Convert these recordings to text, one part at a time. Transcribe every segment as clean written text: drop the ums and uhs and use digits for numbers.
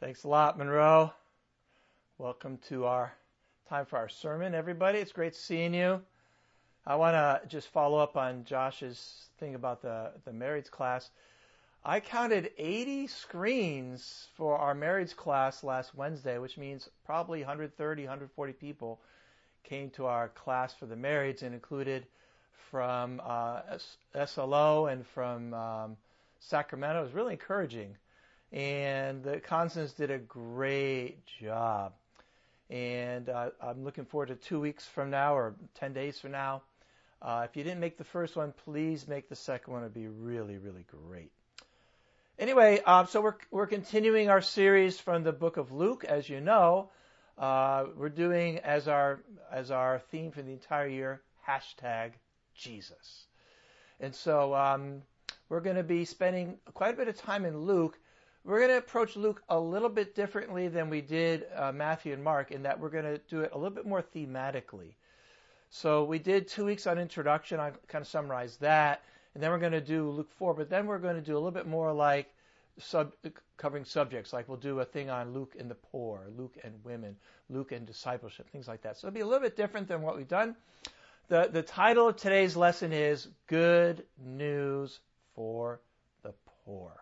Thanks a lot, Monroe. Welcome to our time for our sermon, everybody. It's great seeing you. I want to just follow up on Josh's thing about the marrieds class. I counted 80 screens for our marrieds class last Wednesday, which means probably 130, 140 people came to our class for the marrieds, and included from SLO and from Sacramento. It was really encouraging. And the Constance did a great job. And I'm looking forward to 2 weeks from now or 10 days from now. If you didn't make the first one, please make the second one. It'd be really, really great. Anyway, so we're continuing our series from the book of Luke. As you know, we're doing as our theme for the entire year, #Jesus. And so we're going to be spending quite a bit of time in Luke. We're going to approach Luke a little bit differently than we did Matthew and Mark, in that we're going to do it a little bit more thematically. So we did 2 weeks on introduction. I kind of summarized that. And then we're going to do Luke 4. But then we're going to do a little bit more like covering subjects. Like we'll do a thing on Luke and the poor, Luke and women, Luke and discipleship, things like that. So it'll be a little bit different than what we've done. The title of today's lesson is Good News for the Poor.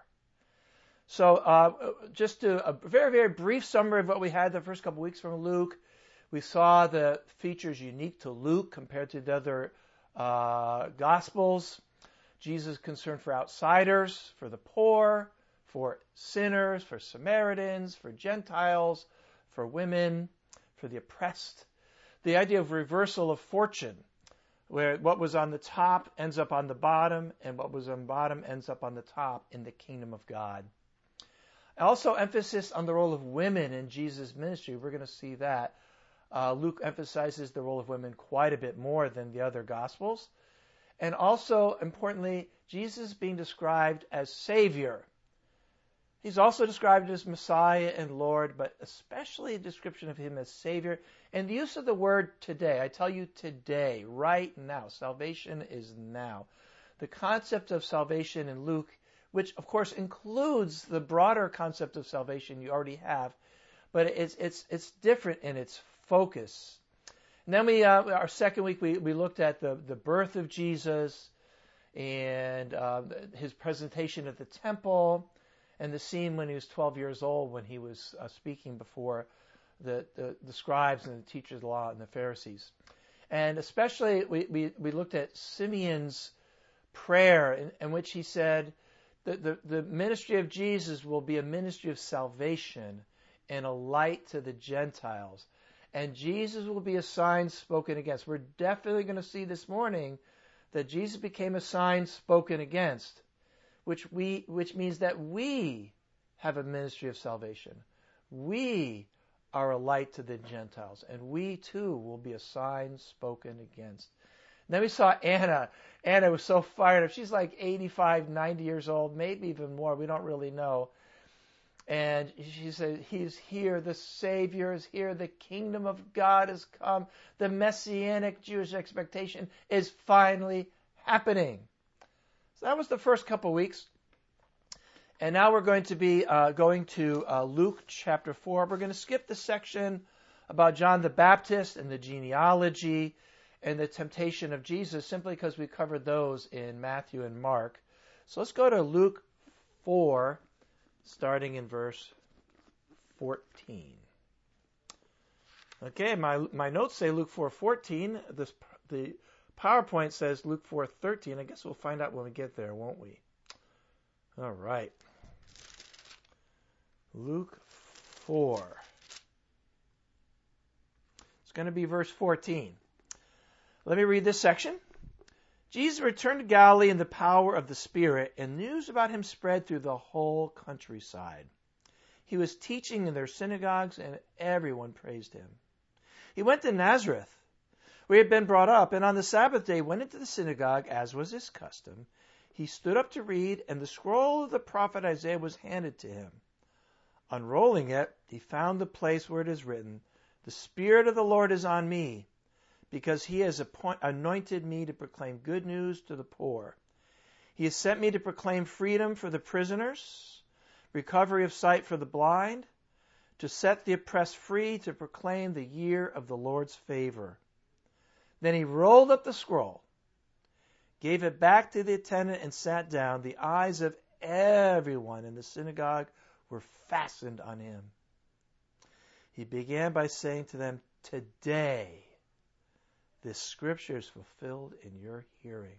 So just a very, very brief summary of what we had the first couple weeks from Luke. We saw the features unique to Luke compared to the other Gospels. Jesus' concern for outsiders, for the poor, for sinners, for Samaritans, for Gentiles, for women, for the oppressed. The idea of reversal of fortune, where what was on the top ends up on the bottom, and what was on the bottom ends up on the top in the kingdom of God. Also, emphasis on the role of women in Jesus' ministry. We're going to see that. Luke emphasizes the role of women quite a bit more than the other Gospels. And also, importantly, Jesus being described as Savior. He's also described as Messiah and Lord, but especially a description of him as Savior. And the use of the word today. I tell you today, right now. Salvation is now. The concept of salvation in Luke, which of course includes the broader concept of salvation you already have, but it's different in its focus. And then our second week we looked at the birth of Jesus and his presentation at the temple, and the scene when he was 12 years old, when he was speaking before the scribes and the teachers of the law and the Pharisees. And especially we looked at Simeon's prayer in which he said, the ministry of Jesus will be a ministry of salvation and a light to the Gentiles. And Jesus will be a sign spoken against. We're definitely going to see this morning that Jesus became a sign spoken against, which means that we have a ministry of salvation. We are a light to the Gentiles, and we too will be a sign spoken against. Then we saw Anna. Anna was so fired up. She's like 85, 90 years old, maybe even more. We don't really know. And she said, He's here. The Savior is here. The kingdom of God has come. The Messianic Jewish expectation is finally happening. So that was the first couple weeks. And now we're going to be going to Luke chapter 4. We're going to skip the section about John the Baptist and the genealogy and the temptation of Jesus, simply because we covered those in Matthew and Mark. So let's go to Luke 4, starting in verse 14. Okay, my notes say Luke 4:14. The PowerPoint says Luke 4:13. I guess we'll find out when we get there, won't we? All right. Luke 4. It's going to be verse 14. Let me read this section. Jesus returned to Galilee in the power of the Spirit, and news about him spread through the whole countryside. He was teaching in their synagogues, and everyone praised him. He went to Nazareth, where he had been brought up, and on the Sabbath day went into the synagogue, as was his custom. He stood up to read, and the scroll of the prophet Isaiah was handed to him. Unrolling it, he found the place where it is written, "The Spirit of the Lord is on me, because he has anointed me to proclaim good news to the poor. He has sent me to proclaim freedom for the prisoners, recovery of sight for the blind, to set the oppressed free, to proclaim the year of the Lord's favor. Then he rolled up the scroll, gave it back to the attendant, and sat down. The eyes of everyone in the synagogue were fastened on him. He began by saying to them, "Today, this scripture is fulfilled in your hearing."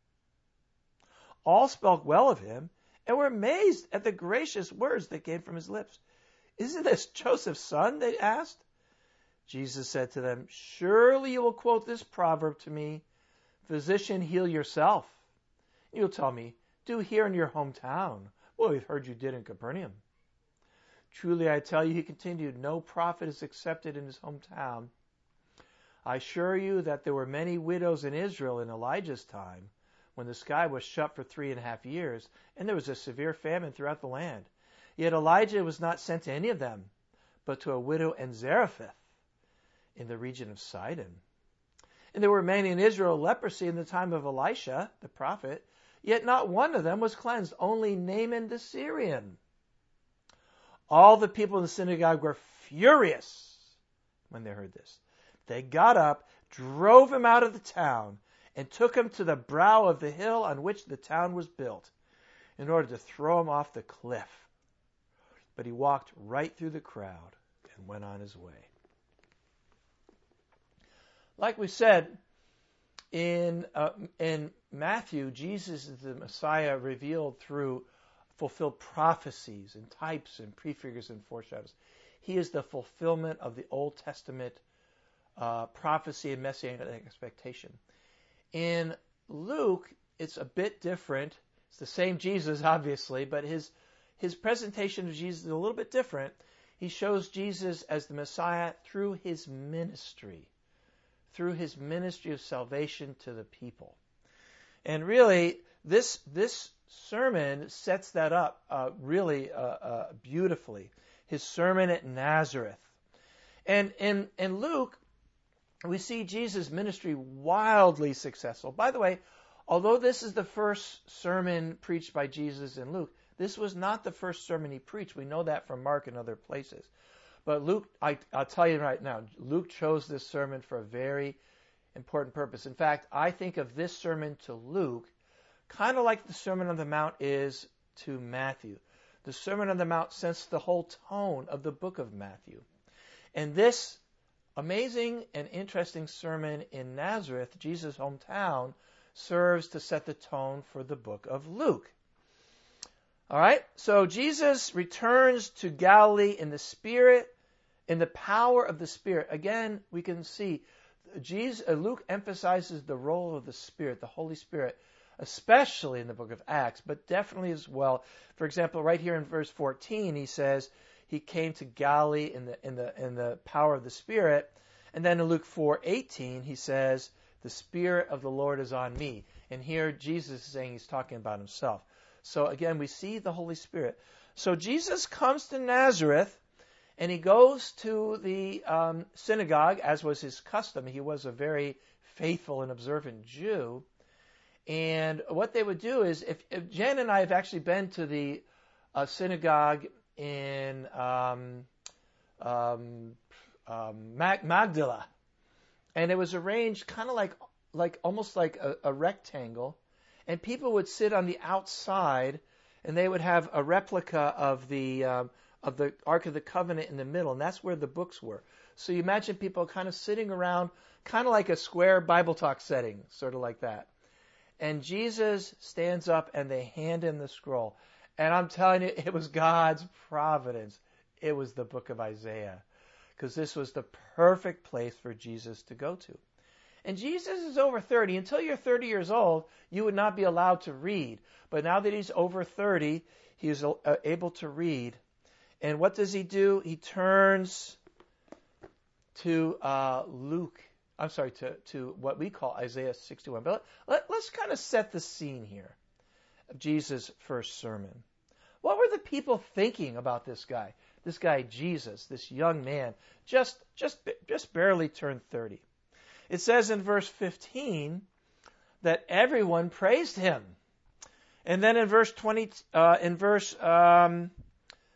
All spoke well of him and were amazed at the gracious words that came from his lips. "Isn't this Joseph's son?" they asked. Jesus said to them, "Surely you will quote this proverb to me, 'Physician, heal yourself.' You'll tell me, 'Do here in your hometown what we've heard you did in Capernaum.' Truly I tell you," he continued, "no prophet is accepted in his hometown. I assure you that there were many widows in Israel in Elijah's time, when the sky was shut for 3.5 years, and there was a severe famine throughout the land. Yet Elijah was not sent to any of them, but to a widow in Zarephath, in the region of Sidon. And there were many in Israel with leprosy in the time of Elisha, the prophet, yet not one of them was cleansed, only Naaman the Syrian." All the people in the synagogue were furious when they heard this. They got up, drove him out of the town, and took him to the brow of the hill on which the town was built, in order to throw him off the cliff. But he walked right through the crowd and went on his way. Like we said, in Matthew, Jesus is the Messiah revealed through fulfilled prophecies and types and prefigures and foreshadows. He is the fulfillment of the Old Testament prophecy and messianic expectation. In Luke, it's a bit different. It's the same Jesus, obviously, but his presentation of Jesus is a little bit different. He shows Jesus as the Messiah through his ministry of salvation to the people. And really, this sermon sets that up really beautifully. His sermon at Nazareth. And in Luke, we see Jesus' ministry wildly successful. By the way, although this is the first sermon preached by Jesus in Luke, this was not the first sermon he preached. We know that from Mark and other places. But Luke, I'll tell you right now, Luke chose this sermon for a very important purpose. In fact, I think of this sermon to Luke kind of like the Sermon on the Mount is to Matthew. The Sermon on the Mount sets the whole tone of the book of Matthew. And this amazing and interesting sermon in Nazareth, Jesus' hometown, serves to set the tone for the book of Luke. All right, so Jesus returns to Galilee in the Spirit, in the power of the Spirit. Again, we can see Luke emphasizes the role of the Spirit, the Holy Spirit, especially in the book of Acts, but definitely as well. For example, right here in verse 14, he says he came to Galilee in the power of the Spirit, and then in Luke 4:18, he says the Spirit of the Lord is on me. And here Jesus is saying he's talking about himself. So again, we see the Holy Spirit. So Jesus comes to Nazareth, and he goes to the synagogue, as was his custom. He was a very faithful and observant Jew. And what they would do is, if Jen and I have actually been to the synagogue in Magdala, and it was arranged kind of like almost like a rectangle, and people would sit on the outside, and they would have a replica of the Ark of the Covenant in the middle, and that's where the books were. So you imagine people kind of sitting around, kind of like a square Bible talk setting, sort of like that. And Jesus stands up, and they hand him the scroll. And I'm telling you, it was God's providence. It was the book of Isaiah, because this was the perfect place for Jesus to go to. And Jesus is over 30. Until you're 30 years old, you would not be allowed to read. But now that he's over 30, he is able to read. And what does he do? He turns to to what we call Isaiah 61. But let's kind of set the scene here of Jesus' first sermon. What were the people thinking about this guy? This guy Jesus, this young man, just barely turned 30. It says in verse 15 that everyone praised him. And then in verse 20,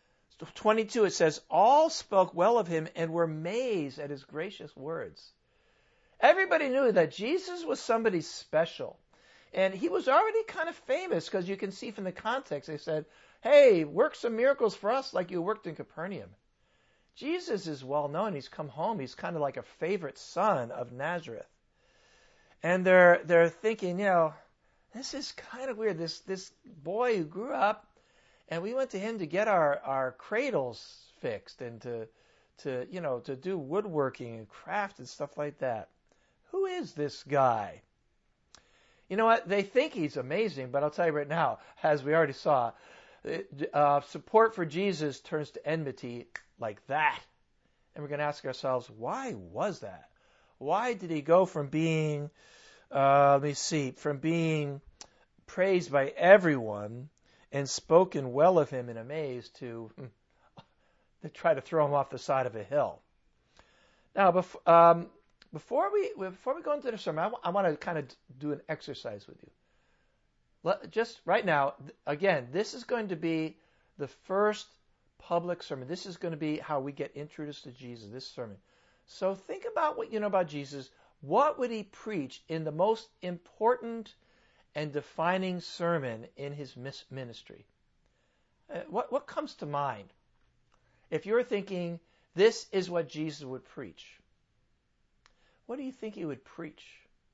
22 it says, all spoke well of him and were amazed at his gracious words. Everybody knew that Jesus was somebody special. And he was already kind of famous because you can see from the context, they said, hey, work some miracles for us like you worked in Capernaum. Jesus is well known. He's come home. He's kind of like a favorite son of Nazareth. And they're thinking, this is kind of weird. This boy who grew up, and we went to him to get our cradles fixed and to do woodworking and craft and stuff like that. Who is this guy? You know what? They think he's amazing, but I'll tell you right now, as we already saw, support for Jesus turns to enmity like that. And we're going to ask ourselves, why was that? Why did he go from being, from being praised by everyone and spoken well of him and amazed to try to throw him off the side of a hill? Now, before we go into the sermon, I want to kind of do an exercise with you. Just right now, again, this is going to be the first public sermon. This is going to be how we get introduced to Jesus, this sermon. So think about what you know about Jesus. What would he preach in the most important and defining sermon in his ministry? What comes to mind? If you're thinking, this is what Jesus would preach, what do you think he would preach?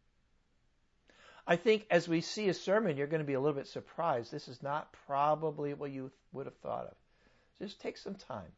I think as we see a sermon, you're going to be a little bit surprised. This is not probably what you would have thought of. Just take some time.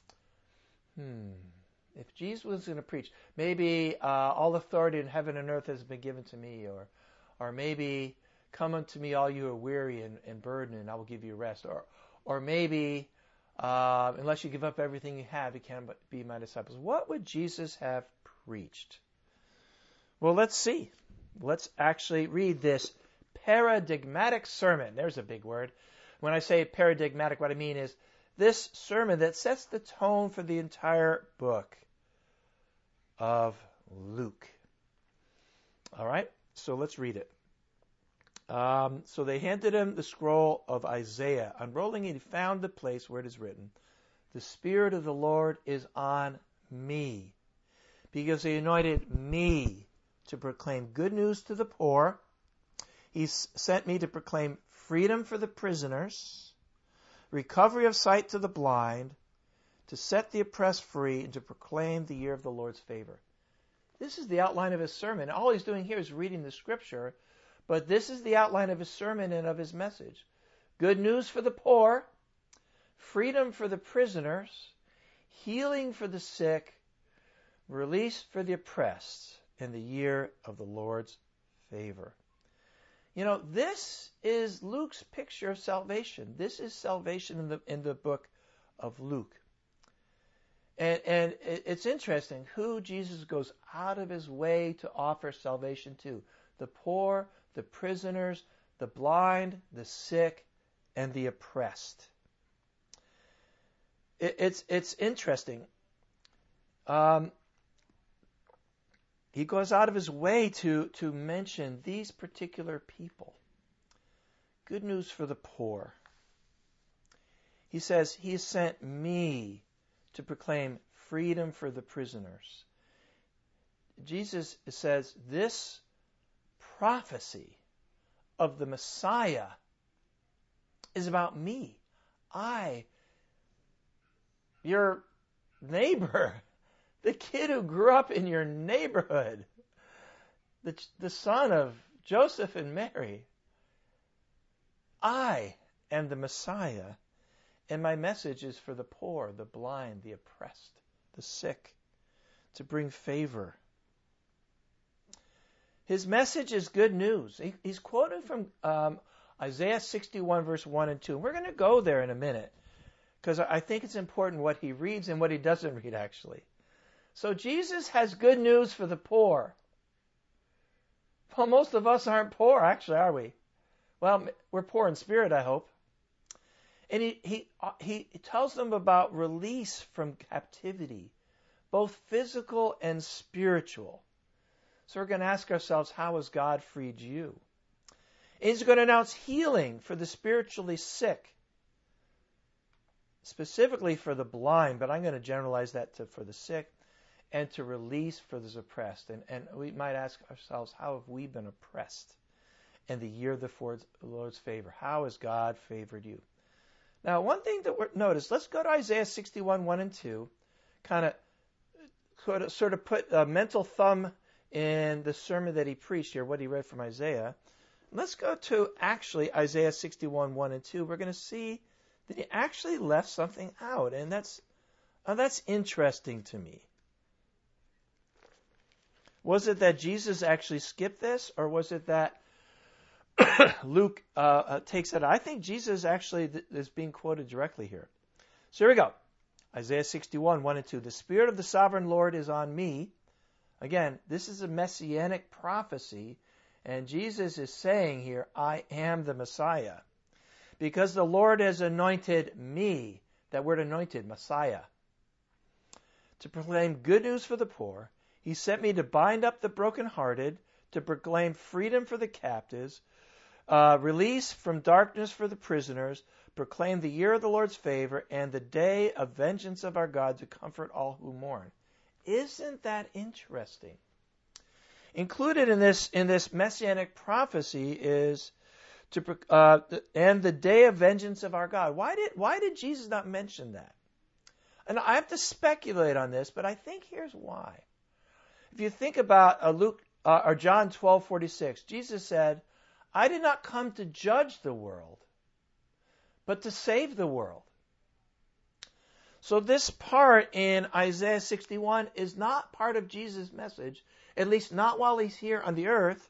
If Jesus was going to preach, maybe all authority in heaven and earth has been given to me, or maybe come unto me all you are weary and burdened, and I will give you rest, or maybe unless you give up everything you have, you can't be my disciples. What would Jesus have preached? Well, let's see. Let's actually read this paradigmatic sermon. There's a big word. When I say paradigmatic, what I mean is this sermon that sets the tone for the entire book of Luke. All right, so let's read it. So they handed him the scroll of Isaiah. Unrolling it, he found the place where it is written, "The Spirit of the Lord is on me, because he anointed me to proclaim good news to the poor. He sent me to proclaim freedom for the prisoners, recovery of sight to the blind, to set the oppressed free, and to proclaim the year of the Lord's favor." This is the outline of his sermon. All he's doing here is reading the scripture, but this is the outline of his sermon and of his message. Good news for the poor, freedom for the prisoners, healing for the sick, release for the oppressed, and the year of the Lord's favor. This is Luke's picture of salvation. This is salvation in the book of Luke. And it's interesting who Jesus goes out of his way to offer salvation to. The poor, the prisoners, the blind, the sick, and the oppressed. It's interesting. He goes out of his way to mention these particular people. Good news for the poor. He says, he sent me to proclaim freedom for the prisoners. Jesus says, this prophecy of the Messiah is about me. Your neighbor, the kid who grew up in your neighborhood, the son of Joseph and Mary. I am the Messiah, and my message is for the poor, the blind, the oppressed, the sick, to bring favor. His message is good news. He's quoting from Isaiah 61, verse 1 and 2. And we're going to go there in a minute, because I think it's important what he reads and what he doesn't read, actually. So Jesus has good news for the poor. Well, most of us aren't poor, actually, are we? Well, we're poor in spirit, I hope. And he tells them about release from captivity, both physical and spiritual. So we're going to ask ourselves, how has God freed you? And he's going to announce healing for the spiritually sick. specifically for the blind, but I'm going to generalize that for the sick, and to release for the oppressed. And we might ask ourselves, how have we been oppressed in the year of the Lord's favor? How has God favored you? Now, one thing that notice, let's go to Isaiah 61, 1 and 2, sort of put a mental thumb in the sermon that he preached here, what he read from Isaiah. Let's go to actually Isaiah 61, 1 and 2. We're going to see that he actually left something out, and that's interesting to me. Was it that Jesus actually skipped this, or was it that Luke takes it? I think Jesus actually is being quoted directly here. So here we go. Isaiah 61, 1 and 2. The Spirit of the Sovereign Lord is on me. Again, this is a messianic prophecy, and Jesus is saying here, I am the Messiah. Because the Lord has anointed me, that word anointed, Messiah, to proclaim good news for the poor. He sent me to bind up the brokenhearted, to proclaim freedom for the captives, release from darkness for the prisoners, proclaim the year of the Lord's favor, and the day of vengeance of our God, to comfort all who mourn. Isn't that interesting? Included in this messianic prophecy is and the day of vengeance of our God. Why did Jesus not mention that? And I have to speculate on this, but I think here's why. If you think about John 12:46, Jesus said, I did not come to judge the world, but to save the world. So this part in Isaiah 61 is not part of Jesus' message, at least not while he's here on the earth,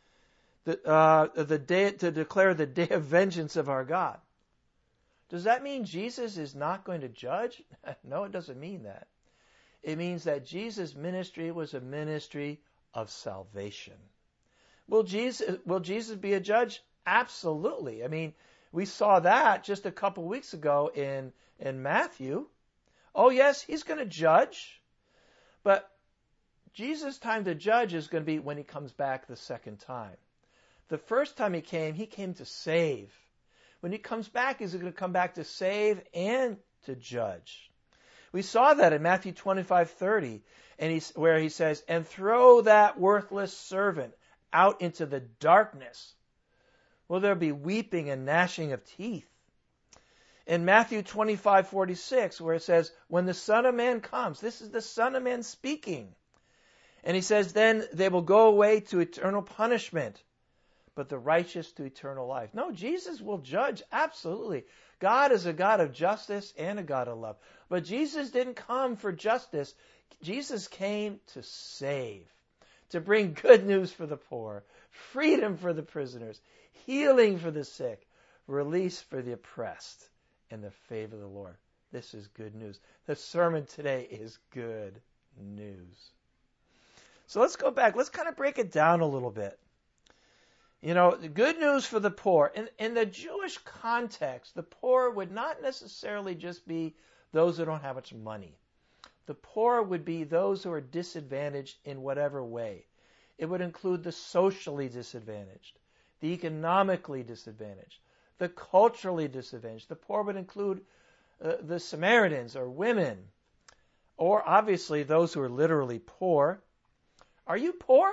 the day to declare the day of vengeance of our God. Does that mean Jesus is not going to judge? No, it doesn't mean that. It means that Jesus' ministry was a ministry of salvation. Will Jesus be a judge? Absolutely. I mean, we saw that just a couple weeks ago in Matthew. Oh, yes, he's going to judge. But Jesus' time to judge is going to be when he comes back the second time. The first time he came to save. When he comes back, he's going to come back to save and to judge. We saw that in Matthew 25:30, where he says, and throw that worthless servant out into the darkness. Will there be weeping and gnashing of teeth? In Matthew 25:46, where it says, when the Son of Man comes, this is the Son of Man speaking. And he says, then they will go away to eternal punishment, but the righteous to eternal life. No, Jesus will judge, absolutely. God is a God of justice and a God of love. But Jesus didn't come for justice. Jesus came to save, to bring good news for the poor, freedom for the prisoners, healing for the sick, release for the oppressed, and the favor of the Lord. This is good news. The sermon today is good news. So let's go back. Let's kind of break it down a little bit. You know, the good news for the poor. In the Jewish context, the poor would not necessarily just be those who don't have much money. The poor would be those who are disadvantaged in whatever way. It would include the socially disadvantaged, the economically disadvantaged, the culturally disadvantaged. The poor would include the Samaritans or women, or obviously those who are literally poor. Are you poor?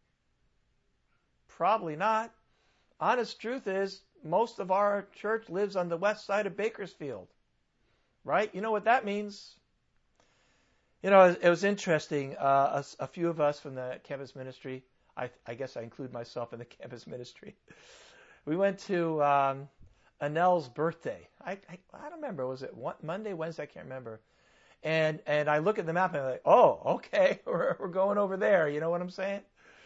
Probably not. Honest truth is, most of our church lives on the west side of Bakersfield. Right? You know what that means? You know, it was interesting. A few of us from the campus ministry, I guess I include myself in the campus ministry, we went to Anel's birthday. I don't remember. Was it Monday, Wednesday? I can't remember. And I look at the map and I'm like, oh, okay, we're going over there. You know what I'm saying?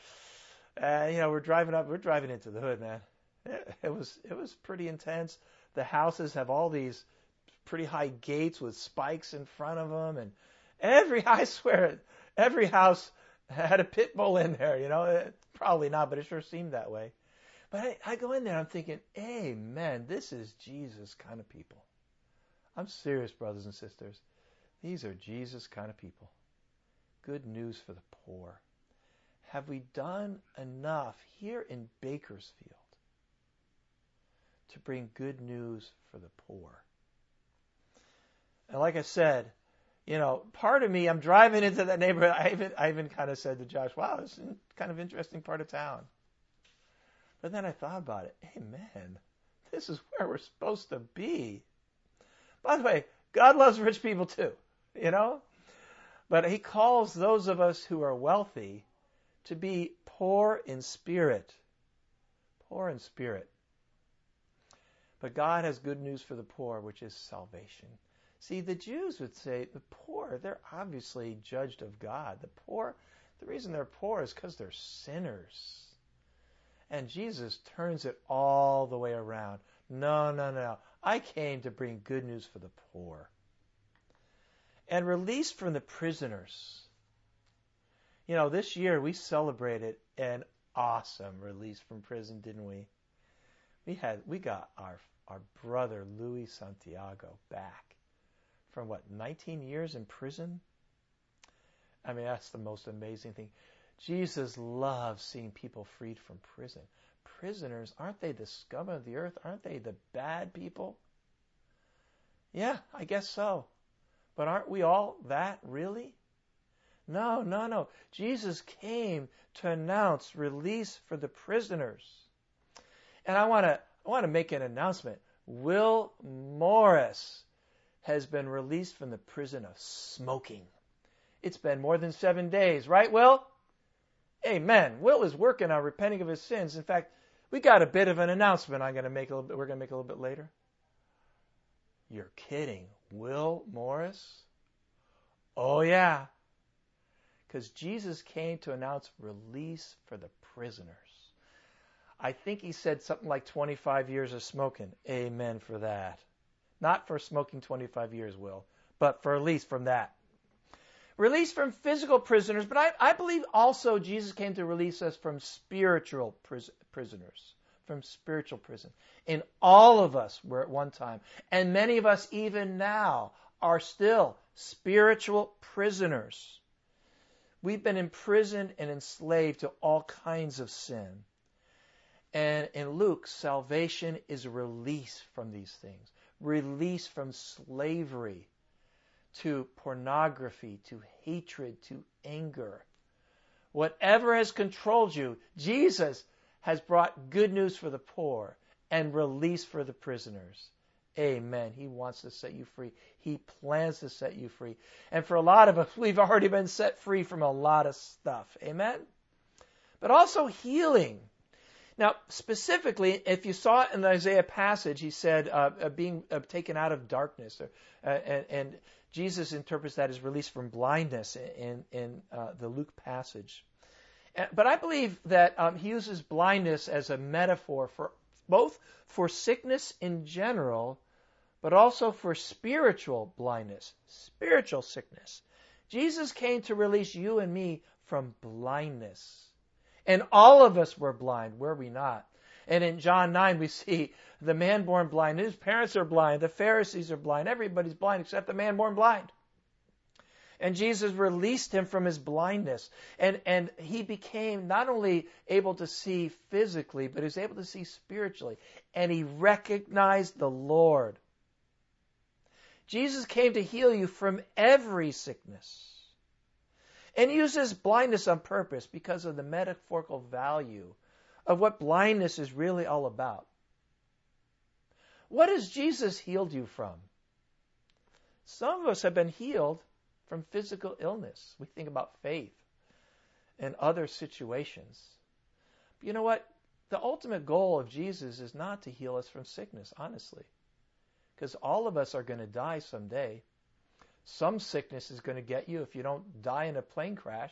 You know, we're driving into the hood, man. It was pretty intense. The houses have all these pretty high gates with spikes in front of them, and I swear, every house had a pit bull in there. You know, probably not, but it sure seemed that way. But I go in there, I'm thinking, amen, this is Jesus kind of people. I'm serious, brothers and sisters. These are Jesus kind of people. Good news for the poor. Have we done enough here in Bakersfield to bring good news for the poor? And like I said, part of me, I'm driving into that neighborhood. I even kind of said to Josh, wow, this is kind of interesting part of town. But then I thought about it. Hey, man, this is where we're supposed to be. By the way, God loves rich people too, But he calls those of us who are wealthy to be poor in spirit. Poor in spirit. But God has good news for the poor, which is salvation. See, the Jews would say the poor, they're obviously judged of God. The reason they're poor is because they're sinners. And Jesus turns it all the way around. No. I came to bring good news for the poor. And release from the prisoners. This year we celebrated an awesome release from prison, didn't we? We got our brother Luis Santiago back from 19 years in prison? I mean, that's the most amazing thing. Jesus loves seeing people freed from prison. Prisoners, aren't they the scum of the earth? Aren't they the bad people? Yeah, I guess so. But aren't we all that, really? No. Jesus came to announce release for the prisoners. And I want to make an announcement. Will Morris has been released from the prison of smoking. It's been more than 7 days, right, Will? Amen. Will is working on repenting of his sins. In fact, we got a bit of an announcement we're going to make a little bit later. You're kidding. Will Morris? Oh, yeah. Because Jesus came to announce release for the prisoners. I think he said something like 25 years of smoking. Amen for that. Not for smoking 25 years, Will, but for release from that. Release from physical prisoners, but I believe also Jesus came to release us from spiritual prisoners, from spiritual prison. And all of us were at one time, and many of us even now are still spiritual prisoners. We've been imprisoned and enslaved to all kinds of sin. And in Luke, salvation is a release from these things. Release from slavery to pornography, to hatred, to anger. Whatever has controlled you, Jesus has brought good news for the poor and release for the prisoners. Amen. He wants to set you free. He plans to set you free. And for a lot of us, we've already been set free from a lot of stuff. Amen? But also healing. Now, specifically, if you saw it in the Isaiah passage, he said being taken out of darkness. And Jesus interprets that as release from blindness in the Luke passage. But I believe that he uses blindness as a metaphor for both for sickness in general, but also for spiritual blindness, spiritual sickness. Jesus came to release you and me from blindness. And all of us were blind, were we not? And in John 9, we see the man born blind. His parents are blind. The Pharisees are blind. Everybody's blind except the man born blind. And Jesus released him from his blindness. And he became not only able to see physically, but he was able to see spiritually. And he recognized the Lord. Jesus came to heal you from every sickness. And he uses blindness on purpose because of the metaphorical value of what blindness is really all about. What has Jesus healed you from? Some of us have been healed from physical illness. We think about faith and other situations. But you know what? The ultimate goal of Jesus is not to heal us from sickness, honestly. Because all of us are going to die someday. Some sickness is going to get you if you don't die in a plane crash.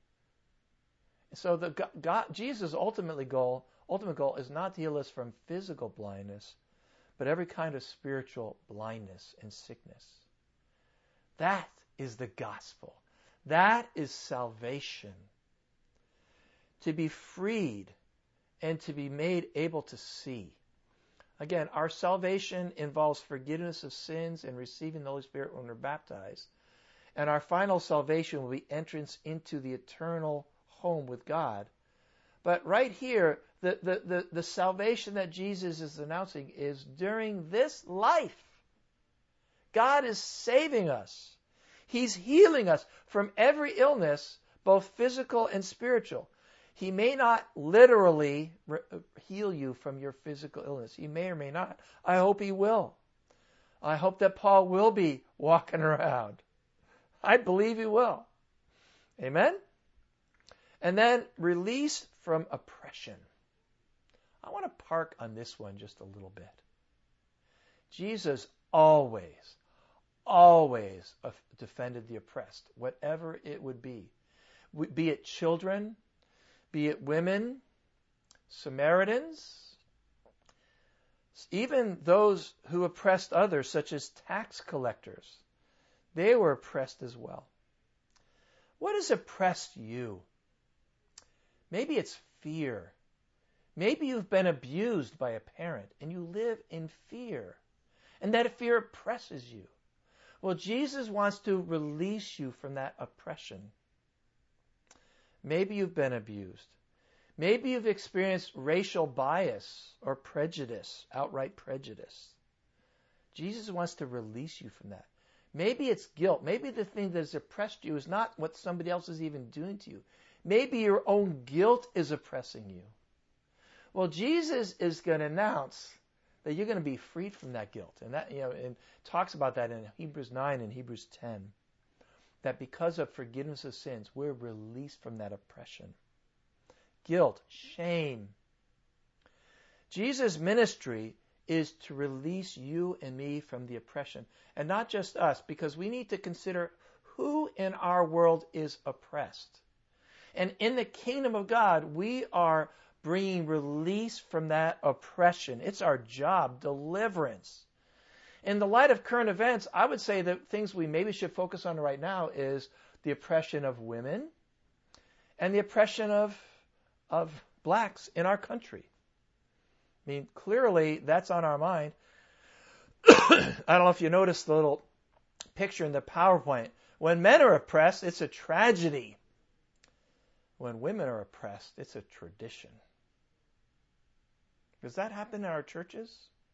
So Jesus' ultimate goal is not to heal us from physical blindness, but every kind of spiritual blindness and sickness. That is the gospel. That is salvation. To be freed and to be made able to see. Again, our salvation involves forgiveness of sins and receiving the Holy Spirit when we're baptized. And our final salvation will be entrance into the eternal home with God. But right here, the salvation that Jesus is announcing is during this life. God is saving us. He's healing us from every illness, both physical and spiritual. He may not literally heal you from your physical illness. He may or may not. I hope he will. I hope that Paul will be walking around. I believe he will. Amen? And then release from oppression. I want to park on this one just a little bit. Jesus always defended the oppressed, whatever it would be. Be it children, be it women, Samaritans, even those who oppressed others, such as tax collectors. They were oppressed as well. What has oppressed you? Maybe it's fear. Maybe you've been abused by a parent and you live in fear, and that fear oppresses you. Well, Jesus wants to release you from that oppression. Maybe you've been abused. Maybe you've experienced racial bias or prejudice, outright prejudice. Jesus wants to release you from that. Maybe it's guilt. Maybe the thing that has oppressed you is not what somebody else is even doing to you. Maybe your own guilt is oppressing you. Well, Jesus is going to announce that you're going to be freed from that guilt. And that, and talks about that in Hebrews 9 and Hebrews 10. That because of forgiveness of sins, we're released from that oppression. Guilt, shame. Jesus' ministry is to release you and me from the oppression. And not just us, because we need to consider who in our world is oppressed. And in the kingdom of God, we are bringing release from that oppression. It's our job, deliverance. In the light of current events, I would say that things we maybe should focus on right now is the oppression of women and the oppression of blacks in our country. I mean, clearly that's on our mind. I don't know if you noticed the little picture in the PowerPoint. When men are oppressed, it's a tragedy. When women are oppressed, it's a tradition. Does that happen in our churches?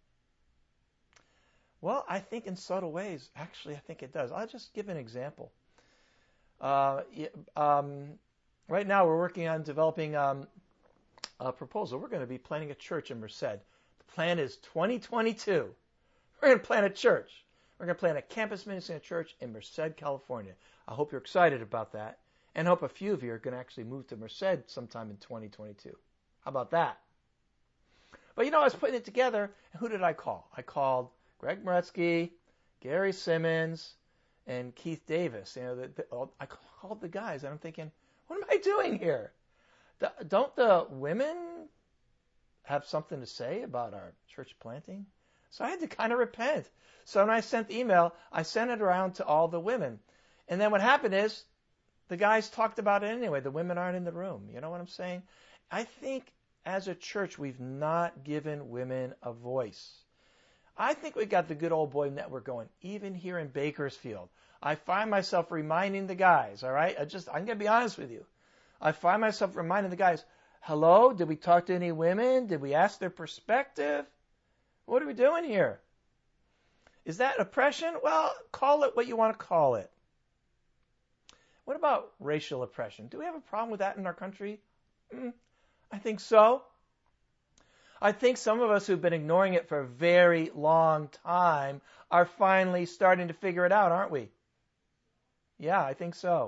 Well, I think in subtle ways. Actually, I think it does. I'll just give an example. Right now, we're working on developing a proposal. We're going to be planting a church in Merced. The plan is 2022. We're going to plant a church. We're going to plant a campus ministry church in Merced, California. I hope you're excited about that, and hope a few of you are going to actually move to Merced sometime in 2022. How about that? But I was putting it together, and who did I call? I called Greg Moretsky, Gary Simmons, and Keith Davis. I called the guys, and I'm thinking, what am I doing here? Don't the women have something to say about our church planting? So I had to kind of repent. So when I sent the email, I sent it around to all the women. And then what happened is the guys talked about it anyway. The women aren't in the room. You know what I'm saying? I think as a church, we've not given women a voice. I think we got the good old boy network going, even here in Bakersfield. I find myself reminding the guys, all right? I'm going to be honest with you. I find myself reminding the guys, hello, did we talk to any women? Did we ask their perspective? What are we doing here? Is that oppression? Well, call it what you want to call it. What about racial oppression? Do we have a problem with that in our country? I think so. I think some of us who've been ignoring it for a very long time are finally starting to figure it out, aren't we? Yeah, I think so.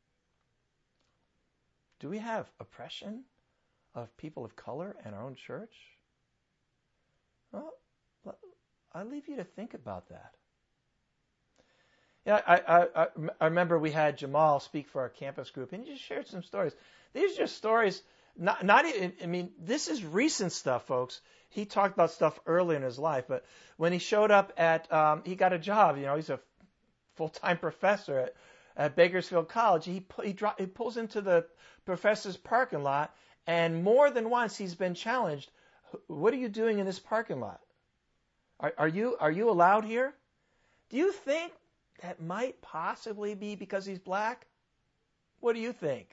Do we have oppression of people of color in our own church? Well, I leave you to think about that. Yeah, I remember we had Jamal speak for our campus group, and he just shared some stories. These are just stories, not even, I mean, this is recent stuff, folks. He talked about stuff early in his life, but when he showed up he got a job, he's a full-time professor at Bakersfield College. He pulls into the professor's parking lot, and more than once he's been challenged. What are you doing in this parking lot? Are you allowed here? Do you think that might possibly be because he's black? What do you think?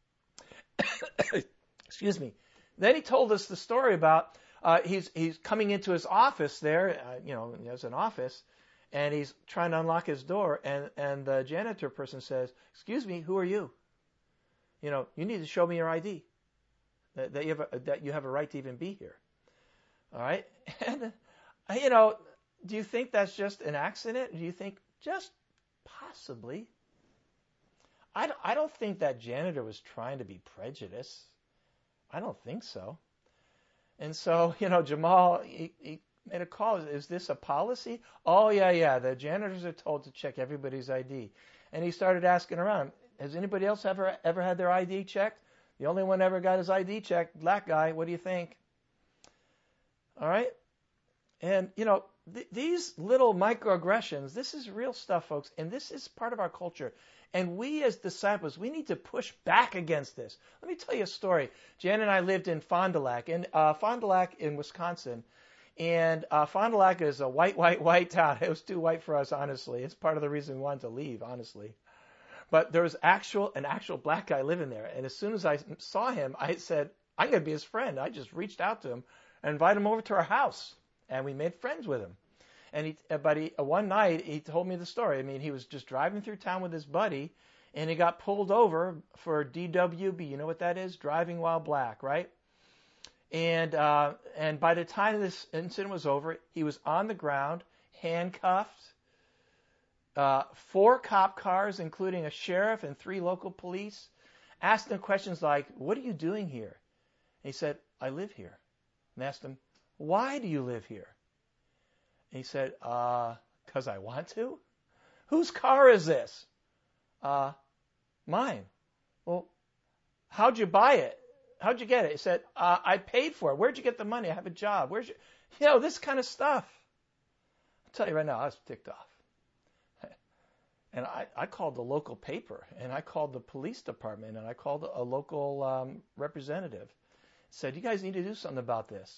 Excuse me. Then he told us the story about he's coming into his office there. He has an office, and he's trying to unlock his door, and the janitor person says, "Excuse me, who are you? You need to show me your ID, that you have a right to even be here." All right, and do you think that's just an accident? Do you think just possibly? I don't think that janitor was trying to be prejudiced. I don't think so. And so, Jamal, he made a call. Is this a policy? Oh, yeah. The janitors are told to check everybody's ID. And he started asking around, has anybody else ever had their ID checked? The only one ever got his ID checked, black guy. What do you think? All right? And, these little microaggressions, this is real stuff, folks. And this is part of our culture. And we as disciples, we need to push back against this. Let me tell you a story. Jan and I lived in Fond du Lac, in Wisconsin. And Fond du Lac is a white town. It was too white for us, honestly. It's part of the reason we wanted to leave, honestly. But there was an actual black guy living there. And as soon as I saw him, I said, I'm going to be his friend. I just reached out to him and invited him over to our house. And we made friends with him. And one night, he told me the story. I mean, he was just driving through town with his buddy, and he got pulled over for DWB. You know what that is? Driving while black, right? And by the time this incident was over, he was on the ground, handcuffed, 4 cop cars, including a sheriff and 3 local police, asked him questions like, "What are you doing here?" And he said, "I live here." And asked him, "Why do you live here?" And he said, "'Cause I want to." "Whose car is this?" "Mine." "Well, how'd you buy it? How'd you get it?" He said, "I paid for it." "Where'd you get the money?" "I have a job." This kind of stuff. I'll tell you right now, I was ticked off. And I called the local paper, and I called the police department, and I called a local representative. Said, "You guys need to do something about this."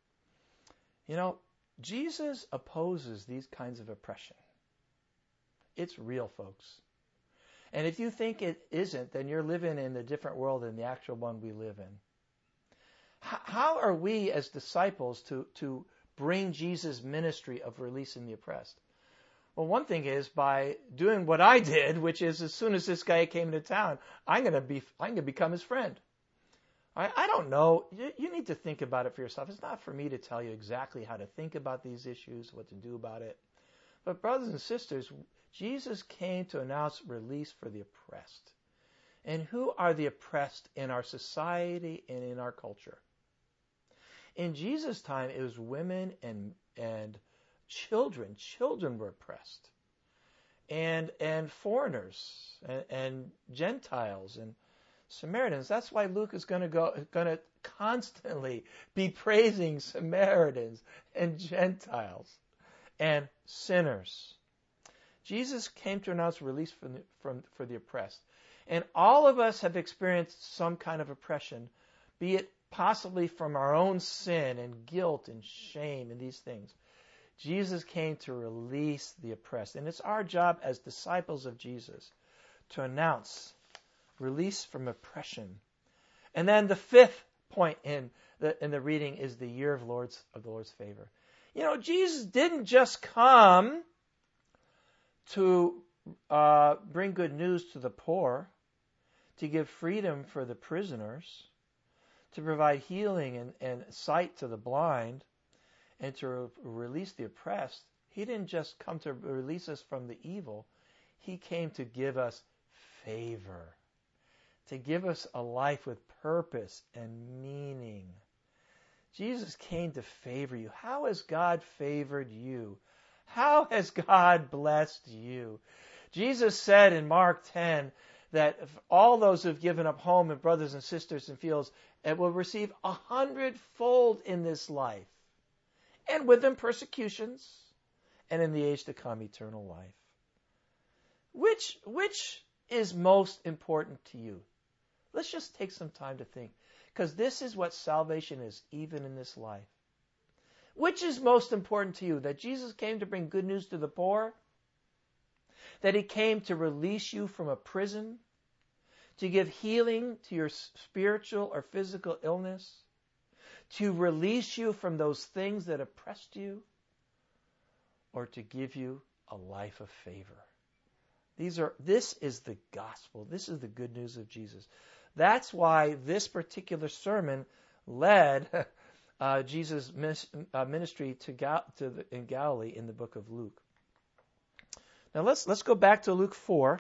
Jesus opposes these kinds of oppression. It's real, folks. And if you think it isn't, then you're living in a different world than the actual one we live in. How are we as disciples to bring Jesus' ministry of releasing the oppressed? Well, one thing is by doing what I did, which is as soon as this guy came into town, I'm going to become his friend. I don't know. You need to think about it for yourself. It's not for me to tell you exactly how to think about these issues, what to do about it. But brothers and sisters, Jesus came to announce release for the oppressed. And who are the oppressed in our society and in our culture? In Jesus' time, it was women and children. Children were oppressed. And foreigners and Gentiles and Samaritans. That's why Luke is going to constantly be praising Samaritans and Gentiles and sinners. Jesus came to announce release for the oppressed. And all of us have experienced some kind of oppression, be it possibly from our own sin and guilt and shame and these things. Jesus came to release the oppressed. And it's our job as disciples of Jesus to announce release from oppression. And then the 5th point in the reading is the year of the Lord's favor. Jesus didn't just come to bring good news to the poor, to give freedom for the prisoners, to provide healing and sight to the blind, and to release the oppressed. He didn't just come to release us from the evil. He came to give us favor, to give us a life with purpose and meaning. Jesus came to favor you. How has God favored you? How has God blessed you? Jesus said in Mark 10 that all those who have given up home and brothers and sisters and fields will receive 100-fold in this life, and with them persecutions, and in the age to come eternal life. Which is most important to you? Let's just take some time to think, because this is what salvation is, even in this life. Which is most important to you? That Jesus came to bring good news to the poor? That He came to release you from a prison? To give healing to your spiritual or physical illness? To release you from those things that oppressed you? Or to give you a life of favor. This is the gospel. This is the good news of Jesus. That's why this particular sermon led Jesus' ministry in Galilee in the book of Luke. Now let's go back to Luke 4.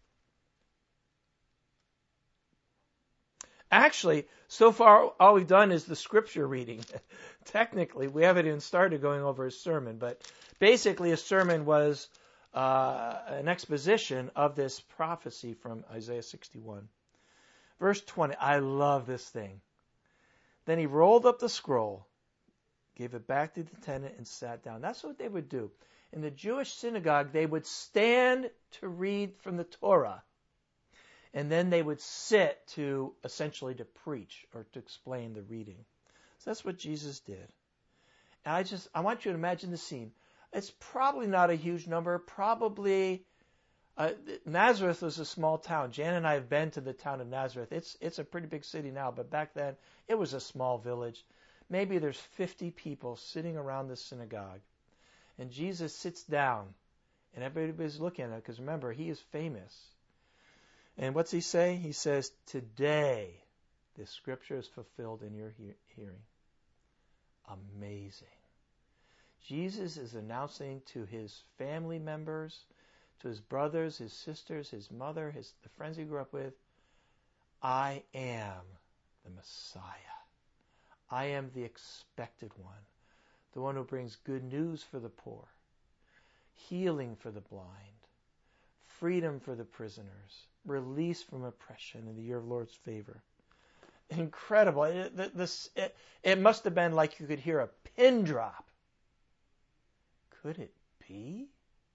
Actually, so far all we've done is the scripture reading. Technically, we haven't even started going over his sermon, but basically his sermon was an exposition of this prophecy from Isaiah 61. Verse 20, I love this thing. Then he rolled up the scroll, gave it back to the attendant, and sat down. That's what they would do. In the Jewish synagogue, they would stand to read from the Torah, and then they would sit to essentially to preach or to explain the reading. So that's what Jesus did. And I want you to imagine the scene. It's probably not a huge number. Probably Nazareth was a small town. Jan and I have been to the town of Nazareth. It's a pretty big city now, but back then it was a small village. Maybe there's 50 people sitting around the synagogue. And Jesus sits down, and everybody's looking at him, because remember, he is famous. And what's he say? He says, today this scripture is fulfilled in your hearing. Amazing. Jesus is announcing to his family members, to his brothers, his sisters, his mother, the friends he grew up with, I am the Messiah. I am the expected one, the one who brings good news for the poor, healing for the blind, freedom for the prisoners, release from oppression in the year of Lord's favor. Incredible. It must have been like you could hear a pin drop. Could it be?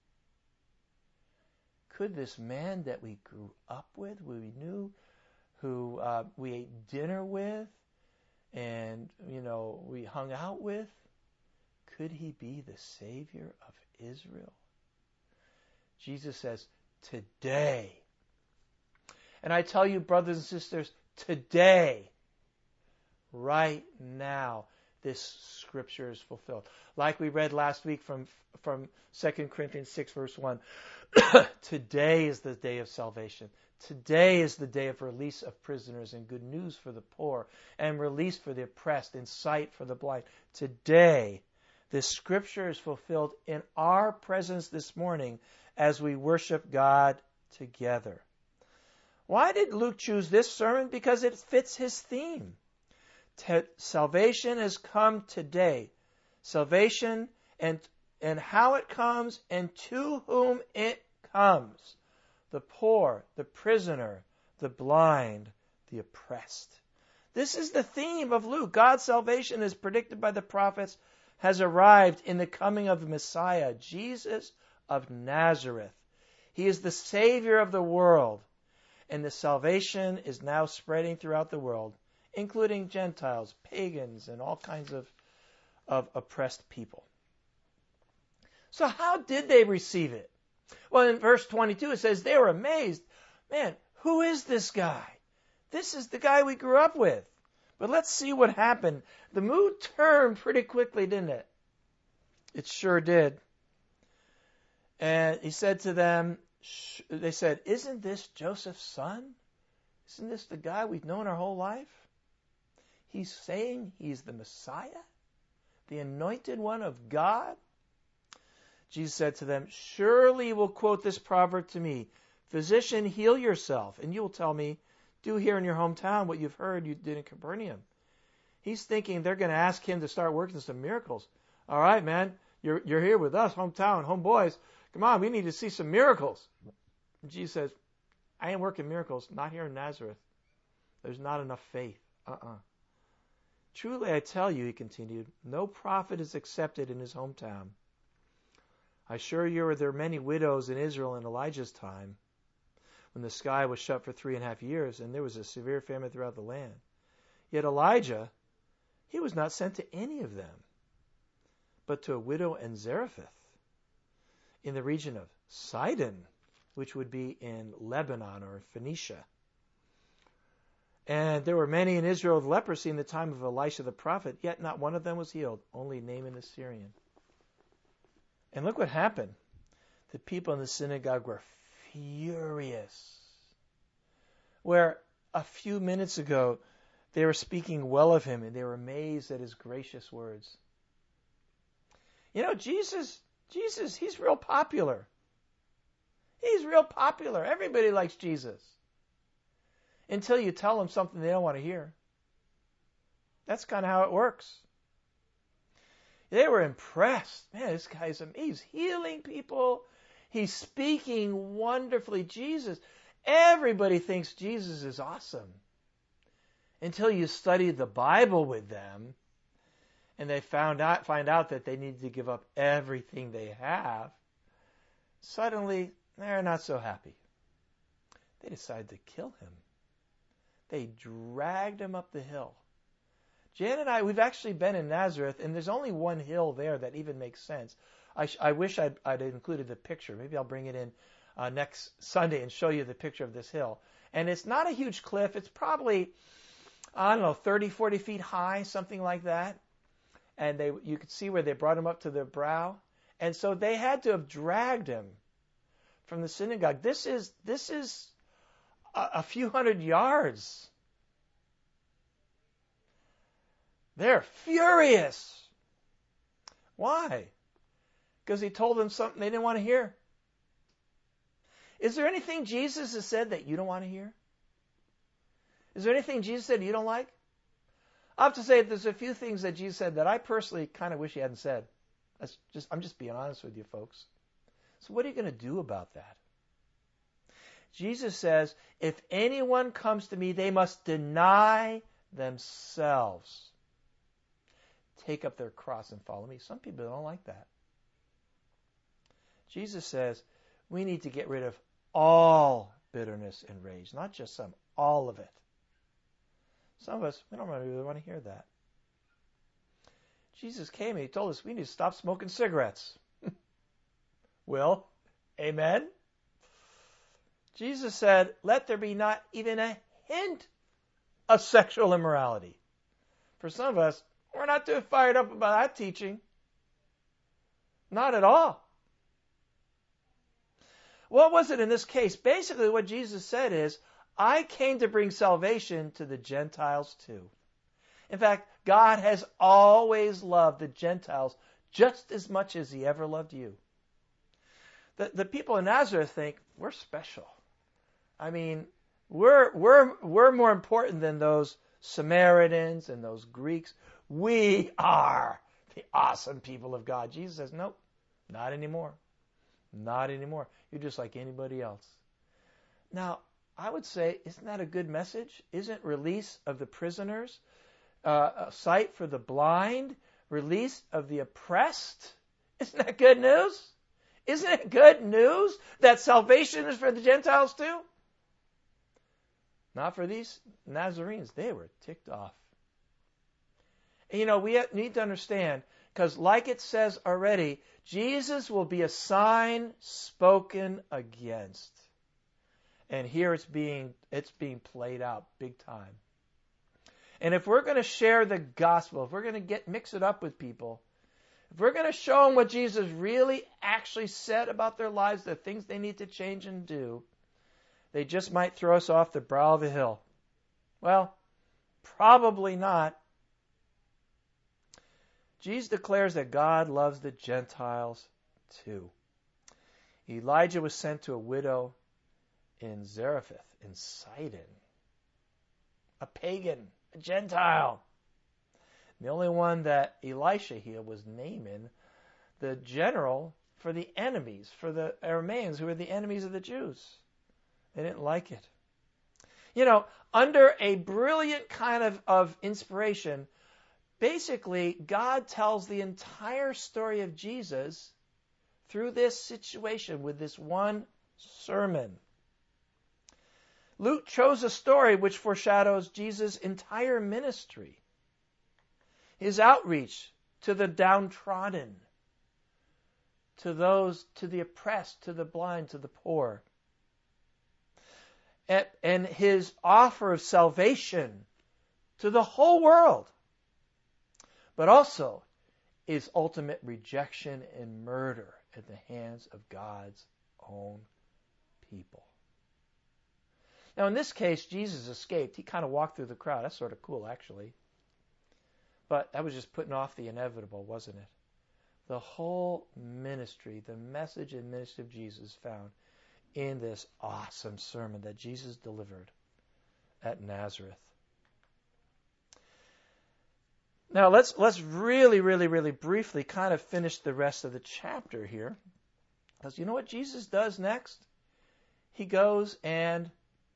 Could this man that we grew up with, who we knew, who we ate dinner with, and we hung out with, could he be the Savior of Israel? Jesus says, today. And I tell you, brothers and sisters, today, right now, this scripture is fulfilled. Like we read last week from 2 Corinthians 6, verse 1. Today is the day of salvation. Today is the day of release of prisoners and good news for the poor and release for the oppressed and sight for the blind. Today, this scripture is fulfilled in our presence this morning as we worship God together. Why did Luke choose this sermon? Because it fits his theme. Salvation has come today. Salvation and how it comes and to whom it comes. The poor, the prisoner, the blind, the oppressed. This is the theme of Luke. God's salvation, as predicted by the prophets, has arrived in the coming of the Messiah, Jesus of Nazareth. He is the Savior of the world. And the salvation is now spreading throughout the world, including Gentiles, pagans, and all kinds of oppressed people. So how did they receive it? Well, in verse 22 it says they were amazed. Man, who is this guy? This is the guy we grew up with. But let's see what happened. The mood turned pretty quickly, didn't it? It sure did. And he said to them, they said, isn't this Joseph's son? Isn't this the guy we've known our whole life? He's saying he's the Messiah, the anointed one of God. Jesus said to them, surely you will quote this proverb to me, physician, heal yourself. And you will tell me, do here in your hometown what you've heard you did in Capernaum. He's thinking they're going to ask him to start working some miracles. All right, man, you're here with us, hometown, homeboys. Come on, we need to see some miracles. And Jesus says, I ain't working miracles, not here in Nazareth. There's not enough faith. Truly I tell you, he continued, no prophet is accepted in his hometown. I assure you there are many widows in Israel in Elijah's time, when the sky was shut for 3.5 years, and there was a severe famine throughout the land. Yet Elijah, he was not sent to any of them, but to a widow in Zarephath, in the region of Sidon, which would be in Lebanon or Phoenicia. And there were many in Israel with leprosy in the time of Elisha the prophet, yet not one of them was healed, only Naaman the Syrian. And look what happened. the people in the synagogue were furious. Where a few minutes ago they were speaking well of him and they were amazed at his gracious words. You know, Jesus, he's real popular. He's real popular. Everybody likes Jesus. Until you tell them something they don't want to hear. That's kind of how it works. They were impressed. Man, this guy's amazing. He's healing people. He's speaking wonderfully. Jesus. Everybody thinks Jesus is awesome. Until you study the Bible with them and they find out that they need to give up everything they have, suddenly they're not so happy. They decide to kill him. They dragged him up the hill. Jan and I, we've actually been in Nazareth, and there's only one hill there that even makes sense. I wish I'd included the picture. Maybe I'll bring it in next Sunday and show you the picture of this hill. And it's not a huge cliff. It's probably, 30, 40 feet high, something like that. And you could see where they brought him up to the brow. And so they had to have dragged him from the synagogue. This is a few hundred yards. They're furious. Why? Because he told them something they didn't want to hear. Is there anything Jesus has said that you don't want to hear? Is there anything Jesus said you don't like? I have to say there's a few things that Jesus said that I personally kind of wish he hadn't said. I'm just being honest with you, folks. So what are you going to do about that? Jesus says, if anyone comes to me, they must deny themselves. Take up their cross and follow me. Some people don't like that. Jesus says we need to get rid of all bitterness and rage, not just some, all of it. Some of us, we don't really want to hear that. Jesus came and he told us we need to stop smoking cigarettes. Well, amen? Jesus said, let there be not even a hint of sexual immorality. For some of us, we're not too fired up about that teaching. Not at all. What was it in this case? Basically what Jesus said is, I came to bring salvation to the Gentiles too. In fact, God has always loved the Gentiles just as much as he ever loved you. The people in Nazareth think, we're special. I mean, we're more important than those Samaritans and those Greeks. We are the awesome people of God. Jesus says, nope, not anymore. Not anymore. You're just like anybody else. Now, I would say, isn't that a good message? Isn't release of the prisoners, sight for the blind, release of the oppressed? Isn't that good news? Isn't it good news that salvation is for the Gentiles too? Not for these Nazarenes. They were ticked off. And we need to understand, because like it says already, Jesus will be a sign spoken against. And here it's being played out big time. And if we're going to share the gospel, if we're going to mix it up with people, if we're going to show them what Jesus really actually said about their lives, the things they need to change and do, they just might throw us off the brow of a hill. Well, probably not. Jesus declares that God loves the Gentiles too. Elijah was sent to a widow in Zarephath, in Sidon. A pagan, a Gentile. The only one that Elisha healed was Naaman, the general for the enemies, for the Arameans who were the enemies of the Jews. They didn't like it. Under a brilliant kind of inspiration, basically, God tells the entire story of Jesus through this situation with this one sermon. Luke chose a story which foreshadows Jesus' entire ministry. His outreach to the downtrodden, to the oppressed, to the blind, to the poor. And his offer of salvation to the whole world. But also his ultimate rejection and murder at the hands of God's own people. Now, in this case, Jesus escaped. He kind of walked through the crowd. That's sort of cool, actually. But that was just putting off the inevitable, wasn't it? The whole ministry, the message and ministry of Jesus found in this awesome sermon that Jesus delivered at Nazareth. Now, let's really, really, really briefly kind of finish the rest of the chapter here. Because you know what Jesus does next? He goes and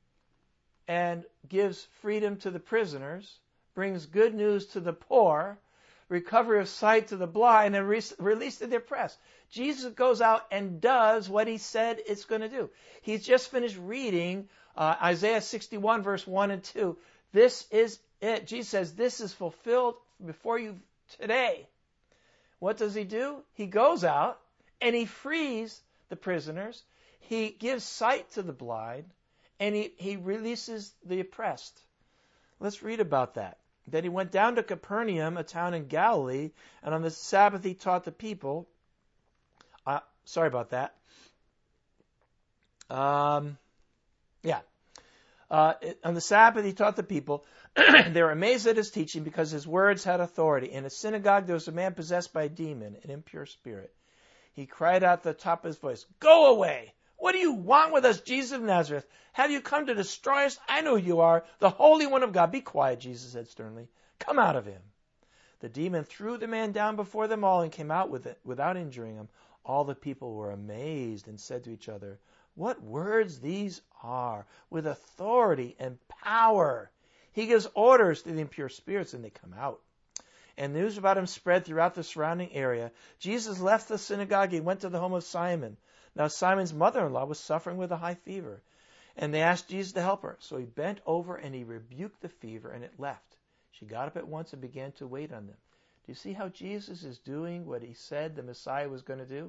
gives freedom to the prisoners, brings good news to the poor, recovery of sight to the blind, and release to the oppressed. Jesus goes out and does what he said it's going to do. He's just finished reading Isaiah 61, verse 1 and 2. This is it. Jesus says, this is fulfilled before you today. What does he do? He goes out and he frees the prisoners. He gives sight to the blind, and he releases the oppressed. Let's read about that. Then he went down to Capernaum, a town in Galilee, and on the Sabbath he taught the people. Sorry about that. On the Sabbath he taught the people. They were amazed at his teaching because his words had authority. In a synagogue there was a man possessed by a demon, an impure spirit. He cried out at the top of his voice, "Go away! What do you want with us, Jesus of Nazareth? Have you come to destroy us? I know who you are, the Holy One of God." "Be quiet," Jesus said sternly. "Come out of him." The demon threw the man down before them all and came out with it without injuring him. All the people were amazed and said to each other, "What words these are, with authority and power." He gives orders to the impure spirits and they come out. And news about him spread throughout the surrounding area. Jesus left the synagogue and went to the home of Simon. Now Simon's mother-in-law was suffering with a high fever, and they asked Jesus to help her. So he bent over and he rebuked the fever, and it left. She got up at once and began to wait on them. Do you see how Jesus is doing what he said the Messiah was going to do?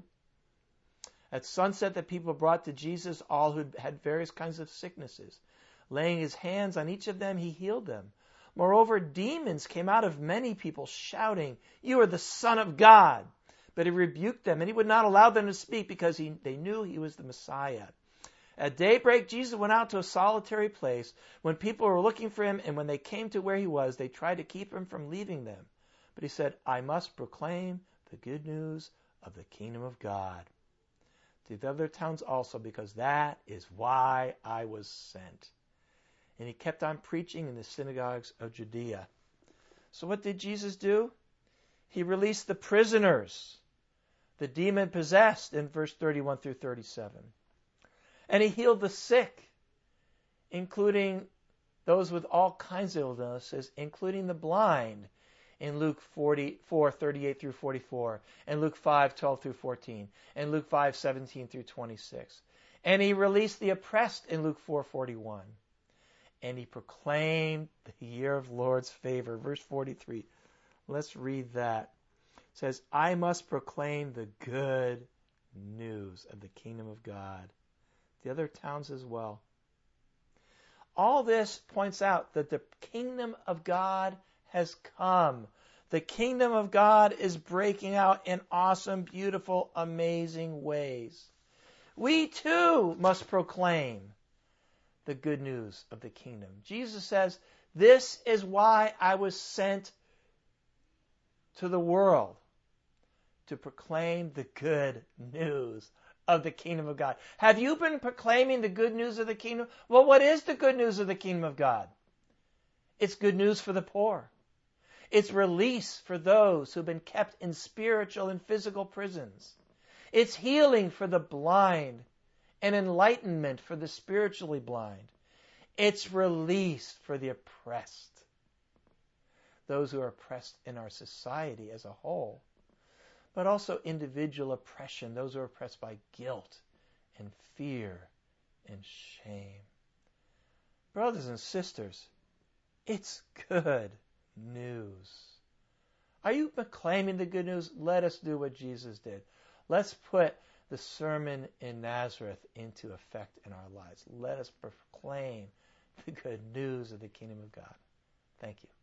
At sunset, the people brought to Jesus all who had various kinds of sicknesses. Laying his hands on each of them, he healed them. Moreover, demons came out of many people, shouting, "You are the Son of God." But he rebuked them, and he would not allow them to speak because they knew he was the Messiah. At daybreak, Jesus went out to a solitary place when people were looking for him, and when they came to where he was, they tried to keep him from leaving them. But he said, "I must proclaim the good news of the kingdom of God to the other towns also, because that is why I was sent." And he kept on preaching in the synagogues of Judea. So what did Jesus do? He released the prisoners, the demon-possessed in verse 31 through 37. And he healed the sick, including those with all kinds of illnesses, including the blind, in Luke 4:38 through 44, and Luke 5:12 through 14, and Luke 5:17 through 26. And he released the oppressed in Luke 4:41. And he proclaimed the year of Lord's favor. Verse 43. Let's read that. It says, "I must proclaim the good news of the kingdom of God." The other towns as well. All this points out that the kingdom of God has come. The kingdom of God is breaking out in awesome, beautiful, amazing ways. We too must proclaim the good news of the kingdom. Jesus says, "This is why I was sent to the world, to proclaim the good news of the kingdom of God." Have you been proclaiming the good news of the kingdom? Well, what is the good news of the kingdom of God? It's good news for the poor. It's release for those who've been kept in spiritual and physical prisons. It's healing for the blind and enlightenment for the spiritually blind. It's release for the oppressed, those who are oppressed in our society as a whole, but also individual oppression, those who are oppressed by guilt and fear and shame. Brothers and sisters, it's good news. Are you proclaiming the good news? Let us do what Jesus did. Let's put the sermon in Nazareth into effect in our lives. Let us proclaim the good news of the kingdom of God. Thank you.